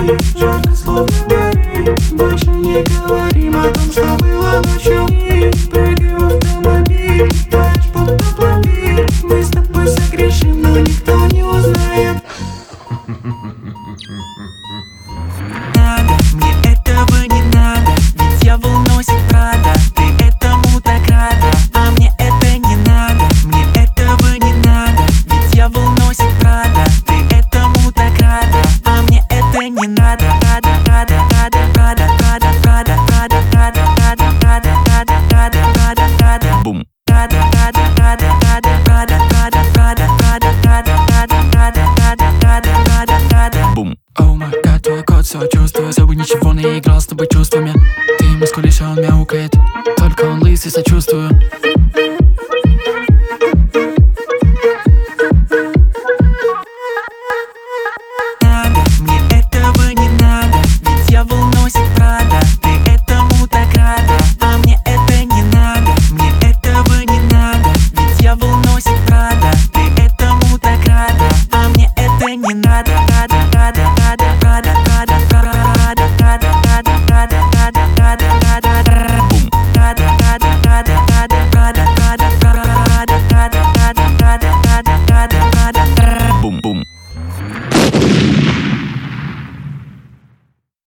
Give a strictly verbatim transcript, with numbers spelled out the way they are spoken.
мои жарко, словно горит. Больше не говорим о том, что было ночью. Прыгай в автомобиль, таешь будто пломбир. Мы с тобой согрешим, но никто не узнает. Надо, мне этого не надо, ведь я волнуюсь от Прада. Ты этому так рада, а мне это не надо. Мне этого не надо, ведь я волнуюсь от Прада. Ты этому так рада, а мне это не надо. Рада, рада, рада, рада, рада, рада, рада, рада, рада, рада, рада, рада, рада, рада, бум. Рада, рада, рада, рада, рада, рада, рада, рада, рада, рада, рада, рада, рада, рада, рада, бум. Оу май гад, твой кот все чувствует. Зубы ничего не играл с тобой чувствами. Ты ему скулишь, а он мяукает. Только он лысый, сочувствую.